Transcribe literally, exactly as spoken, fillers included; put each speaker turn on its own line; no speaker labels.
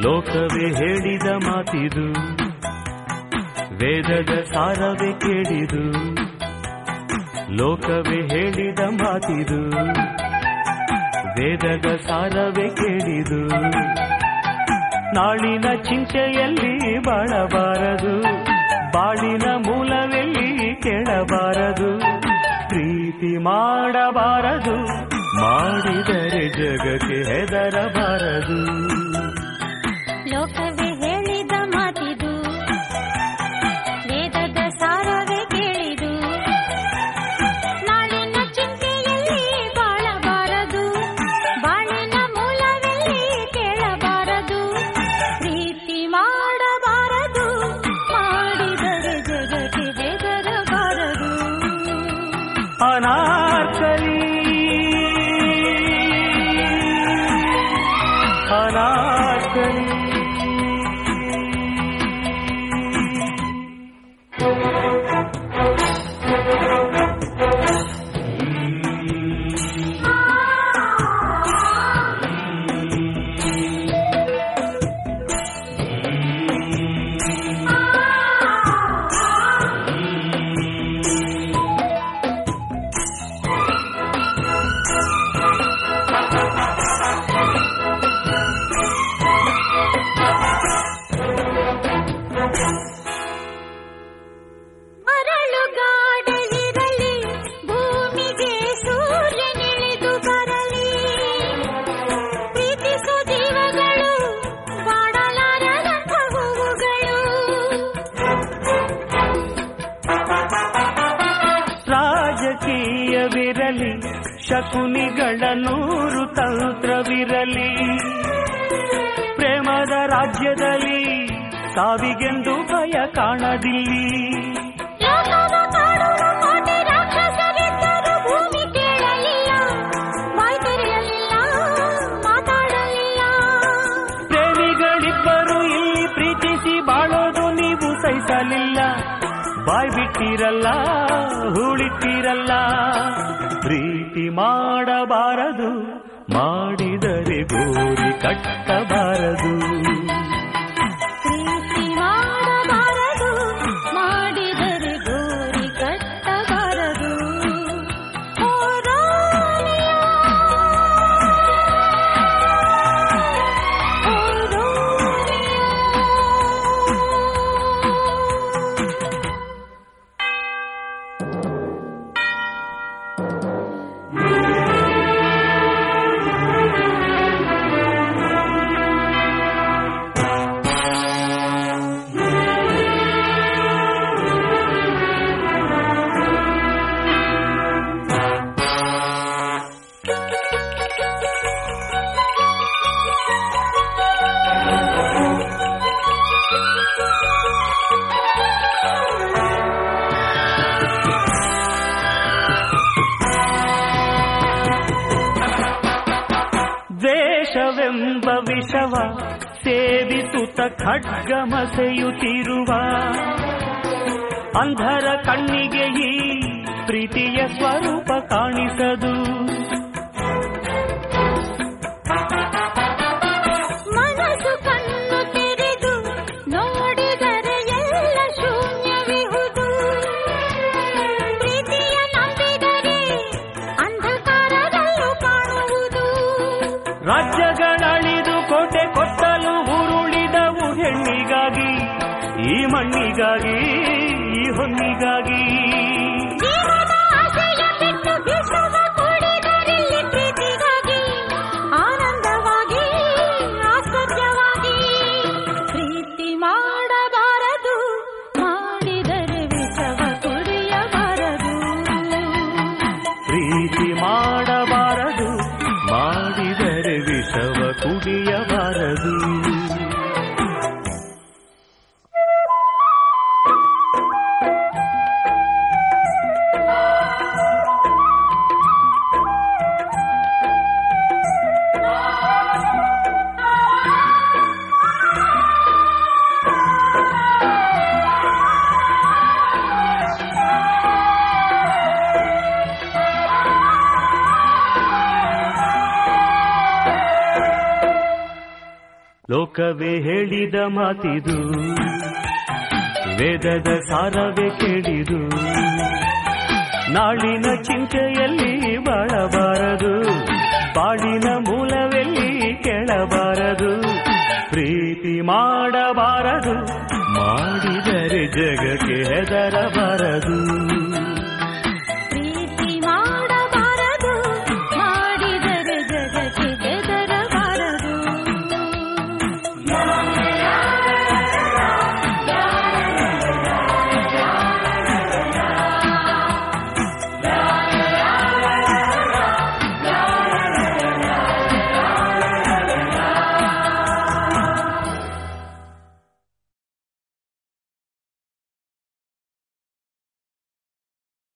ಲೋಕವೇ ಹೇಳಿದ ಮಾತಿದು, ವೇದದ ಸಾರವೇ ಕೇಳಿದು. ಲೋಕವೇ ಹೇಳಿದ ಮಾತಿದು, ವೇದದ ಸಾರವೇ ಕೇಳಿದು. ನಾಳಿನ ಚಿಂತೆಯಲ್ಲಿ ಬಾಳಬಾರದು, ಬಾಳಿನ ಮೂಲವೆಲ್ಲಿ ಕೇಳಬಾರದು. ಪ್ರೀತಿ ಮಾಡಬಾರದು, ಮಾಡಿದರೆ ಜಗಕ್ಕೆ ಹೆದರಬಾರದು.
ಲೋಕವೇ ಹೇಳಿದ ಮಾತಿದು, ವೇದದ ಸಾರವೇ ಕೇಳಿದು. ನಾಳಿನ ಚಿಂತೆಯಲ್ಲಿ ಬಾಳಬಾರದು, ಬಾಳಿನ ಮೂಲವೆಲ್ಲಿ ಕೇಳಬಾರದು. ಪ್ರೀತಿ ಮಾಡಬಾರದು, ಮಾಡಿದರೆ ಜಗಕ್ಕೆ ಹೆದರಬಾರದು.
ಅನಾರ್ಕಲಿ ಅನಾರ್ಕಲಿ ಶಕುನಿಗಳ ನೂರು ತಂತ್ರವಿರಲಿ, ಪ್ರೇಮದ ರಾಜ್ಯದಲ್ಲಿ ಸಾವಿಗೆಂದು ಭಯ ಕಾಣದಿಲ್ಲಿ.
ಭೂಮಿ ಕೇಳಲಿಲ್ಲ, ಬಾಯಿ ತೆರೆಯಲಿಲ್ಲ, ಮಾತಾಡಲಿಲ್ಲ.
ಪ್ರೇಮಿಗಳಿಬ್ಬರು ಇಲ್ಲಿ ಪ್ರೀತಿಸಿ ಬಾಳೋದು ನೀವು ಸಹಿಸಲಿಲ್ಲ. ಬಾಯ್ ಬಿಟ್ಟಿರಲ್ಲ, ಹೂಳಿಟ್ಟಿರಲ್ಲ. ಪ್ರೀತಿ ಮಾಡಬಾರದು, ಮಾಡಿದರೆ ಗೋರಿ ಕಟ್ಟಬಾರದು.
ಪ್ರೀತಿ ಮಾಡಬಾರದು, ಮಾಡಿದರೆ ಗೋರಿ ಕಟ್ಟಬಾರದು. ಓ ರೋಮಿಯೋ, ಓ ರೋಮಿಯೋ.
ದ್ವೇಷವೆಂಬ ವಿಷವ ಸೇವಿಸುತ್ತ ಖಡ್ಗಮಸೆಯುತ್ತಿರುವ ಅಂಧರ ಕಣ್ಣಿಗೆ ಈ ಪ್ರೀತಿಯ ಸ್ವರೂಪ ಕಾಣಿಸದು.
ಮನಸ್ಸು ಕಣ್ಣು ತೆರೆದು ನೋಡಿದರೆ ಎಲ್ಲ ಶೂನ್ಯವಿಹುದು. ಪ್ರೀತಿಯ ನಂಬಿದರೆ ಅಂಧಕಾರದಲ್ಲೂ ಕಾಣುವುದು.
ರಾಜ್ಯಗಳಳಿದು ಕೋಟೆ ಕೊತ್ತಲು ಉರುಳಿದವು ಹೆಣ್ಣಿಗಾಗಿ, ಈ ಮಣ್ಣಿಗಾಗಿ, ಈ ಹೊನ್ನಿಗಾಗಿ.
ಜೀವದ ಆಶಯ ಬಿಟ್ಟು ವಿಷವ ಕುಡಿದರಿಲ್ಲಿ ಪ್ರೀತಿಗಾಗಿ, ಆನಂದವಾಗಿ, ಆಶ್ಚರ್ಯವಾಗಿ. ಪ್ರೀತಿ ಮಾಡಬಾರದು, ಮಾಡಿದರೆ ವಿಷವ ಕುಡಿಯಬಾರದು.
ಪ್ರೀತಿ ಮಾಡಬಾರದು, ಮಾಡಿದರೆ ವಿಷವ ಕುಡಿಯಬಾರದು. ಲೋಕವೇ ಹೇಳಿದ ಮಾತಿದು, ವೇದದ ಸಾರವೇ ಕೇಳಿದು. ನಾಳಿನ ಚಿಂತೆಯಲ್ಲಿ ಬಾಳಬಾರದು, ಬಾಳಿನ ಮೂಲವೆಲ್ಲಿ ಕೆಳಬಾರದು. ಪ್ರೀತಿ ಮಾಡಬಾರದು, ಮಾಡಿದರೆ ಜಗಕ್ಕೆ ಹೆದರಬಾರದು.